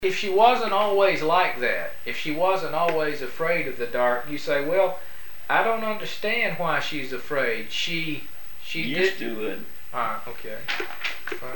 if she wasn't always like that, if she wasn't always afraid of the dark, you say, well, I don't understand why she's afraid. She used to it. Okay. Fine.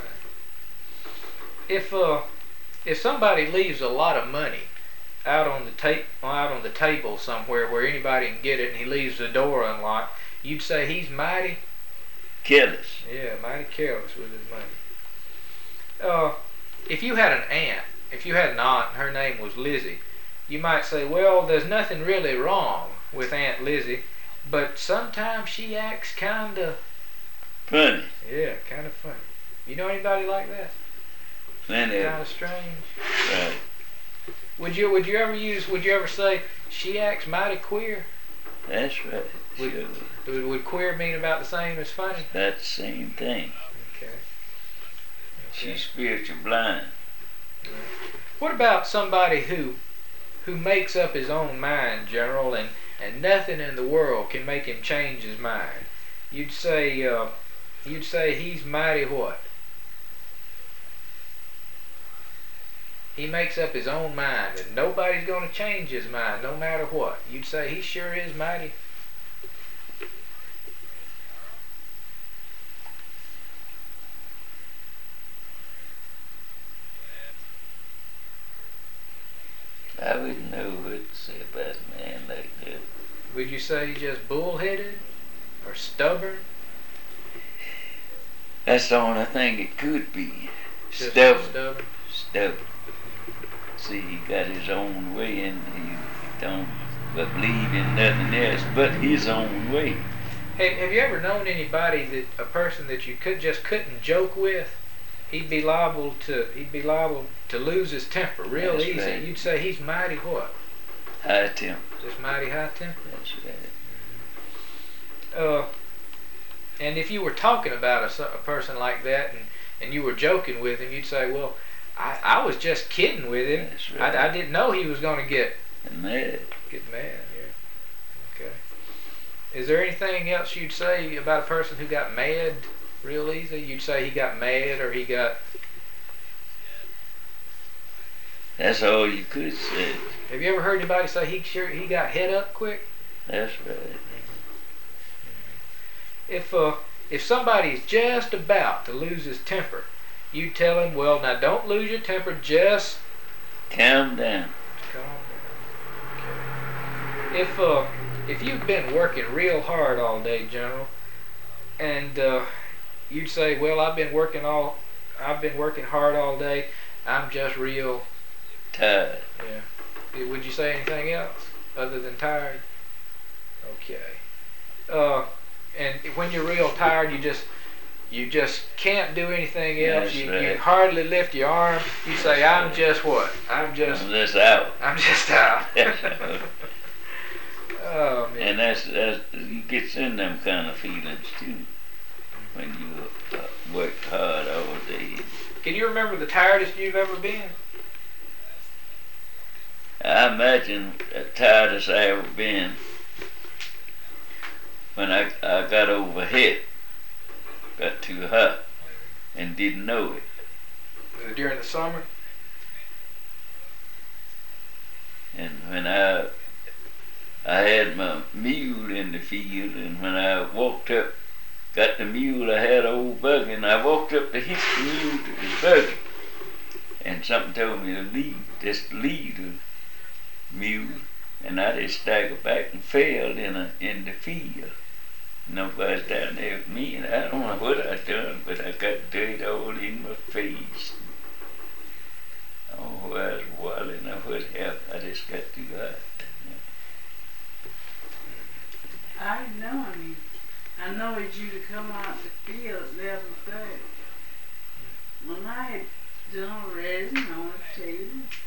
If somebody leaves a lot of money out on the table somewhere where anybody can get it, and he leaves the door unlocked, you'd say he's mighty careless. Yeah, mighty careless with his money. If you had an aunt, if you had an aunt, and her name was Lizzie, you might say, well, there's nothing really wrong with Aunt Lizzie, but sometimes she acts kinda funny. Yeah, kinda funny. You know anybody like that? Kinda strange. Right. Would you ever say she acts mighty queer? That's right. Would queer mean about the same as funny? That's the same thing. Okay. She's spiritual blind. Right. What about somebody who makes up his own mind, General, and nothing in the world can make him change his mind? You'd say he's mighty what? He makes up his own mind, and nobody's going to change his mind, no matter what. You'd say he sure is mighty. I wouldn't know what to say about a man like that. Would you say he's just bullheaded or stubborn? That's the only thing it could be. Just Stubborn. See, he got his own way, and he don't believe in nothing else but his own way. Hey, have you ever known anybody a person that you couldn't joke with? He'd be liable to lose his temper real That's easy. right. You'd say he's mighty what? High temper. Just mighty high temper. That's right. Mm-hmm. And if you were talking about a person like that, and you were joking with him, you'd say, well, I was just kidding with him. That's right. I didn't know he was going to get mad. Get mad, yeah. Okay. Is there anything else you'd say about a person who got mad real easy? You'd say he got mad, or he got... That's all you could say. Have you ever heard anybody say he got head up quick? That's right. Mm-hmm. If somebody's just about to lose his temper, you tell him, well, now don't lose your temper, just calm down. Calm down. Okay. If you've been working real hard all day, General, and you'd say, well, I've been working hard all day, I'm just real tired. Yeah. Would you say anything else other than tired? Okay. And when you're real tired, you just can't do anything else. That's right. You hardly lift your arm. You say, I'm just what? I'm just out. I'm just out. Oh, man. And you get in them kind of feelings too when you work hard all day. Can you remember the tiredest you've ever been? I imagine the tiredest I ever been when I got overhead, got too hot, and didn't know it. During the summer? And when I had my mule in the field, and when I walked up, got the mule, I had an old buggy, and I walked up to hitch the mule to the buggy, and something told me to leave the mule, and I just staggered back and fell in the field. Nobody's down there with me, and I don't know what I done, but I got dirt all in my face. Oh, I was wilding. What happened? I just got too hot. I know. I know it's you to come out the field at 11:30. When I had done ready, I want to tell you.